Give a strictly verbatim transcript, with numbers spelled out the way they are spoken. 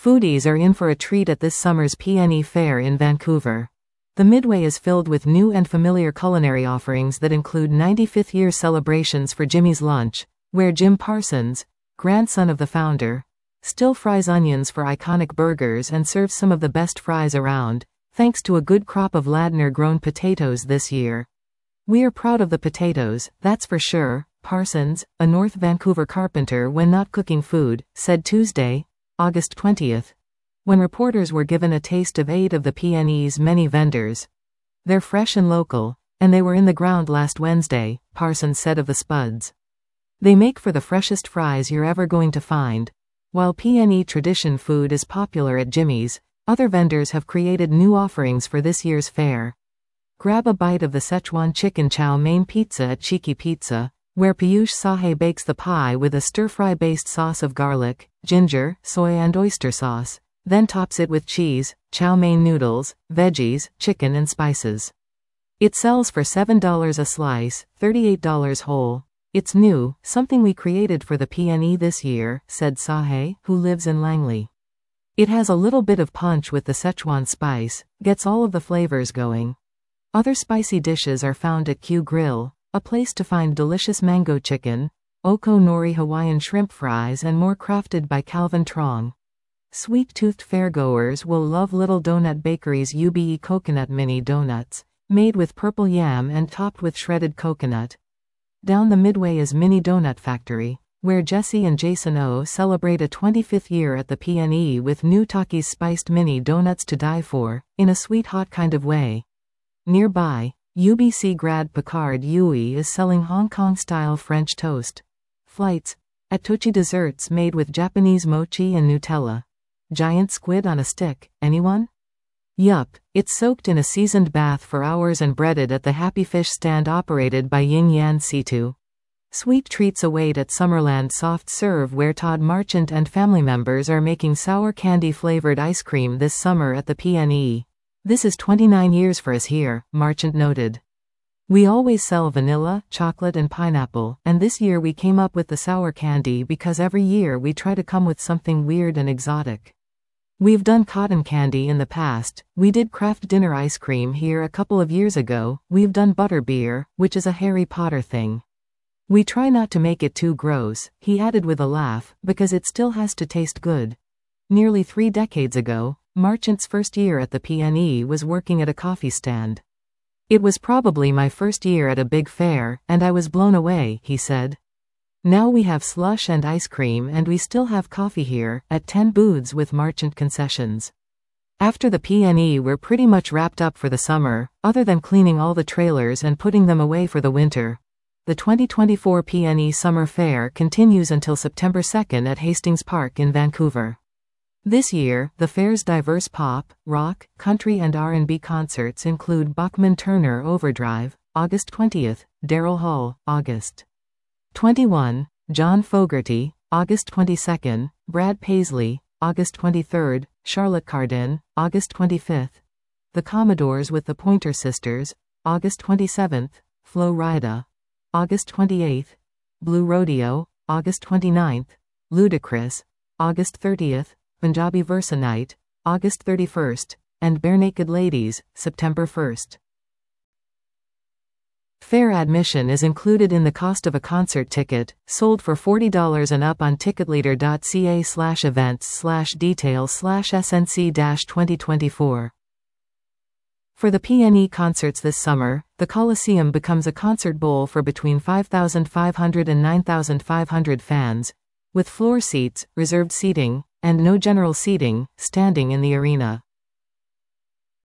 Foodies are in for a treat at this summer's P N E Fair in Vancouver. The Midway is filled with new and familiar culinary offerings that include ninety-fifth year celebrations for Jimmy's Lunch, where Jim Parsons, grandson of the founder, still fries onions for iconic burgers and serves some of the best fries around, thanks to a good crop of Ladner-grown potatoes this year. "We are proud of the potatoes, that's for sure," Parsons, a North Vancouver carpenter when not cooking food, said Tuesday, August twentieth, when reporters were given a taste of eight of the P N E's many vendors. "They're fresh and local, and they were in the ground last Wednesday," Parsons said of the spuds. "They make for the freshest fries you're ever going to find." While P N E tradition food is popular at Jimmy's, other vendors have created new offerings for this year's fair. Grab a bite of the Szechuan chicken chow mein pizza at Cheeky Pizza, where Piyush Sahay bakes the pie with a stir-fry-based sauce of garlic, ginger, soy and oyster sauce, then tops it with cheese, chow mein noodles, veggies, chicken and spices. It sells for seven dollars a slice, thirty-eight dollars whole. "It's new, something we created for the P N E this year," said Sahay, who lives in Langley. "It has a little bit of punch with the Szechuan spice, gets all of the flavors going." Other spicy dishes are found at Q Grill, a place to find delicious mango chicken, oko nori Hawaiian shrimp fries and more crafted by Calvin Trong. Sweet-toothed fairgoers will love Little Donut Bakery's U B E Coconut Mini Donuts, made with purple yam and topped with shredded coconut. Down the Midway is Mini Donut Factory, where Jesse and Jason O celebrate a twenty-fifth year at the P N E with new Takis spiced mini donuts to die for, in a sweet hot kind of way. Nearby, U B C grad Picard Yui is selling Hong Kong-style French toast. Flights at Tochi Desserts made with Japanese mochi and Nutella. Giant squid on a stick, anyone? Yup, it's soaked in a seasoned bath for hours and breaded at the Happy Fish stand operated by Ying Yan Situ. Sweet treats await at Summerland Soft Serve, where Todd Marchant and family members are making sour candy-flavored ice cream this summer at the P N E. "This is twenty-nine years for us here," Marchant noted. "We always sell vanilla, chocolate and pineapple, and this year we came up with the sour candy because every year we try to come with something weird and exotic. We've done cotton candy in the past, we did Kraft Dinner ice cream here a couple of years ago, we've done butterbeer, which is a Harry Potter thing. We try not to make it too gross," he added with a laugh, "because it still has to taste good." Nearly three decades ago, Marchant's first year at the P N E was working at a coffee stand. "It was probably my first year at a big fair, and I was blown away," he said. "Now we have slush and ice cream and we still have coffee here, at ten booths with Marchant concessions." After the P N E we're pretty much wrapped up for the summer, other than cleaning all the trailers and putting them away for the winter. The twenty twenty-four P N E Summer Fair continues until September second at Hastings Park in Vancouver. This year, the fair's diverse pop, rock, country and R and B concerts include Bachman-Turner Overdrive, August twentieth, Daryl Hall, August twenty-first, John Fogerty, August twenty-second, Brad Paisley, August twenty-third, Charlotte Cardin, August twenty-fifth, The Commodores with the Pointer Sisters, August twenty-seventh, Flo Rida, August twenty-eighth, Blue Rodeo, August twenty-ninth, Ludacris, August thirtieth, Punjabi Versa Night, August thirty-first, and Barenaked Ladies, September first. Fair admission is included in the cost of a concert ticket, sold for forty dollars and up on ticketleader.ca slash events slash details slash snc twenty twenty-four. For the P N E concerts this summer, the Coliseum becomes a concert bowl for between five thousand five hundred and nine thousand five hundred fans, with floor seats, reserved seating, and no general seating, standing in the arena.